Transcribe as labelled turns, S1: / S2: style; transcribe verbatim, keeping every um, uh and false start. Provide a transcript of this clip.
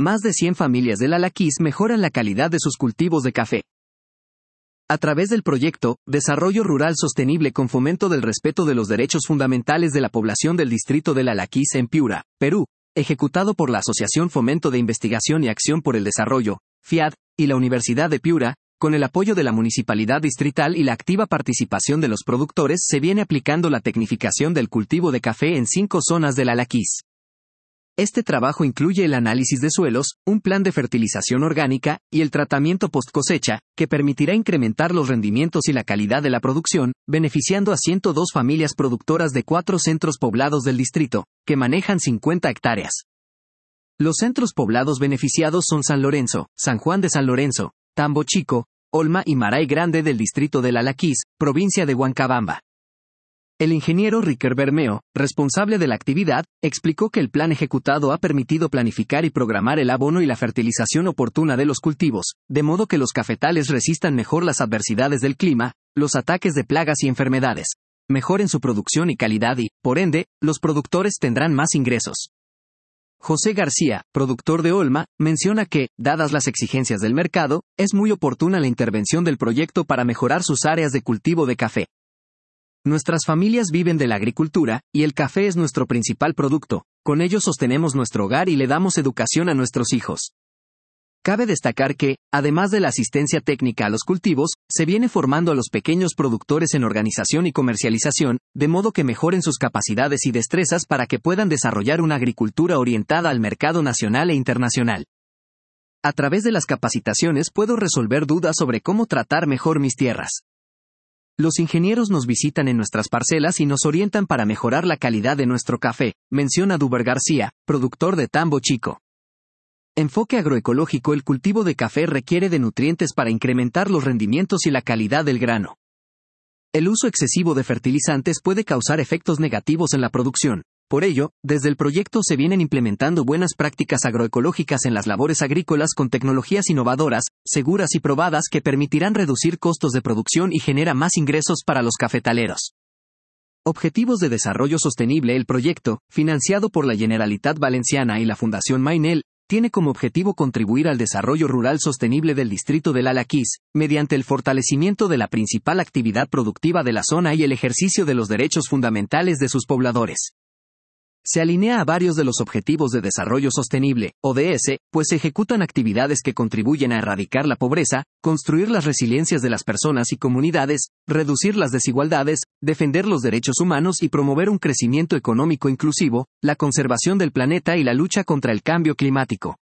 S1: más de cien familias del Alaquís mejoran la calidad de sus cultivos de café. A través del proyecto Desarrollo Rural Sostenible con fomento del respeto de los derechos fundamentales de la población del distrito del Alaquís en Piura, Perú, ejecutado por la Asociación Fomento de Investigación y Acción por el Desarrollo, FIAD, y la Universidad de Piura, con el apoyo de la Municipalidad Distrital y la activa participación de los productores, se viene aplicando la tecnificación del cultivo de café en cinco zonas del Alaquís. Este trabajo incluye el análisis de suelos, un plan de fertilización orgánica, y el tratamiento post cosecha, que permitirá incrementar los rendimientos y la calidad de la producción, beneficiando a ciento dos familias productoras de cuatro centros poblados del distrito, que manejan cincuenta hectáreas. Los centros poblados beneficiados son San Lorenzo, San Juan de San Lorenzo, Tambo Chico, Olma y Maray Grande del distrito del Alaquís, provincia de Huancabamba. El ingeniero Ricker Bermeo, responsable de la actividad, explicó que el plan ejecutado ha permitido planificar y programar el abono y la fertilización oportuna de los cultivos, de modo que los cafetales resistan mejor las adversidades del clima, los ataques de plagas y enfermedades, mejoren su producción y calidad y, por ende, los productores tendrán más ingresos. José García, productor de Olma, menciona que, dadas las exigencias del mercado, es muy oportuna la intervención del proyecto para mejorar sus áreas de cultivo de café. Nuestras familias viven de la agricultura, y el café es nuestro principal producto. Con ello sostenemos nuestro hogar y le damos educación a nuestros hijos. Cabe destacar que, además de la asistencia técnica a los cultivos, se viene formando a los pequeños productores en organización y comercialización, de modo que mejoren sus capacidades y destrezas para que puedan desarrollar una agricultura orientada al mercado nacional e internacional. A través de las capacitaciones puedo resolver dudas sobre cómo tratar mejor mis tierras. Los ingenieros nos visitan en nuestras parcelas y nos orientan para mejorar la calidad de nuestro café, menciona Duber García, productor de Tambo Chico. Enfoque agroecológico. El cultivo de café requiere de nutrientes para incrementar los rendimientos y la calidad del grano. El uso excesivo de fertilizantes puede causar efectos negativos en la producción. Por ello, desde el proyecto se vienen implementando buenas prácticas agroecológicas en las labores agrícolas con tecnologías innovadoras, seguras y probadas que permitirán reducir costos de producción y genera más ingresos para los cafetaleros. Objetivos de Desarrollo Sostenible. El proyecto, financiado por la Generalitat Valenciana y la Fundación Mainel, tiene como objetivo contribuir al desarrollo rural sostenible del distrito del Alaquís, mediante el fortalecimiento de la principal actividad productiva de la zona y el ejercicio de los derechos fundamentales de sus pobladores. Se alinea a varios de los Objetivos de Desarrollo Sostenible, O D S, pues se ejecutan actividades que contribuyen a erradicar la pobreza, construir las resiliencias de las personas y comunidades, reducir las desigualdades, defender los derechos humanos y promover un crecimiento económico inclusivo, la conservación del planeta y la lucha contra el cambio climático.